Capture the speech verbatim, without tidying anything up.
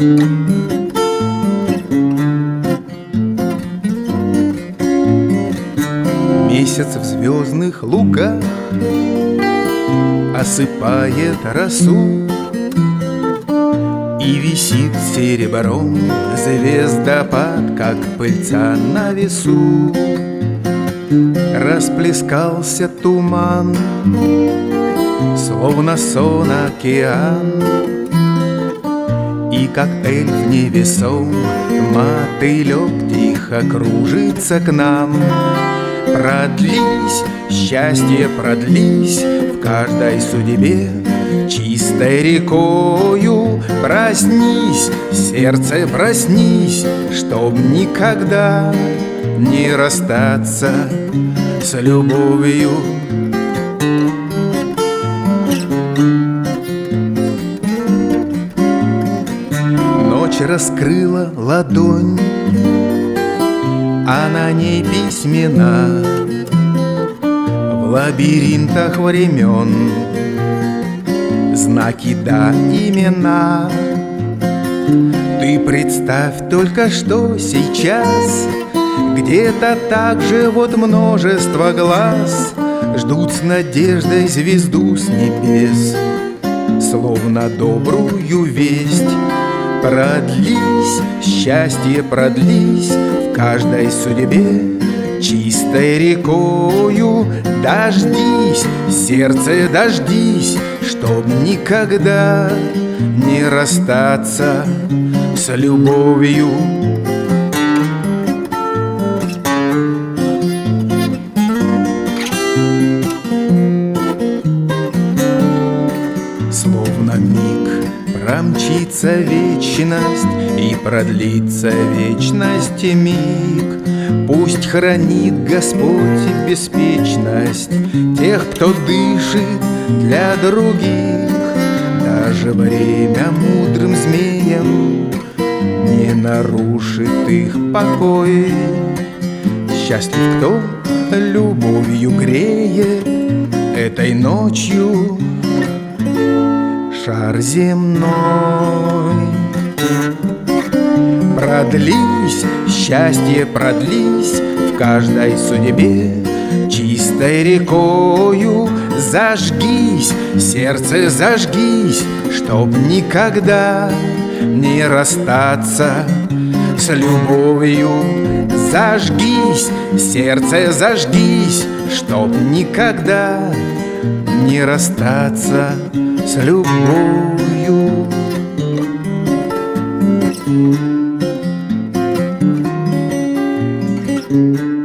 Месяц в звездных лугах осыпает росу, и висит серебром звездопад, как пыльца на весу. Расплескался туман, словно сон океан, и как эльф невесом мотылек тихо кружится к нам. Продлись, счастье, продлись в каждой судьбе чистой рекою. Проснись, сердце, проснись, чтоб никогда не расстаться с любовью. Ночь раскрыла ладонь, а на ней письмена в лабиринтах времен, знаки да имена. Ты представь только, что сейчас где-то так же вот множество глаз ждут с надеждой звезду с небес, словно добрую весть. Продлись, счастье, продлись в каждой судьбе чистой рекою. Дождись, сердце, дождись, чтоб никогда не расстаться с любовью. Словно миг промчится вечность и продлится вечность миг. Пусть хранит Господь беспечность тех, кто дышит для других. Даже время мудрым змеям не нарушит их покой. Счастлив, кто любовью греет этой ночью шар земной. Продлись, счастье, продлись в каждой судьбе чистой рекою. Зажгись, сердце, зажгись, чтоб никогда не расстаться с любовью. Зажгись, сердце, зажгись, чтоб никогда не расстаться с любовью. Thank you.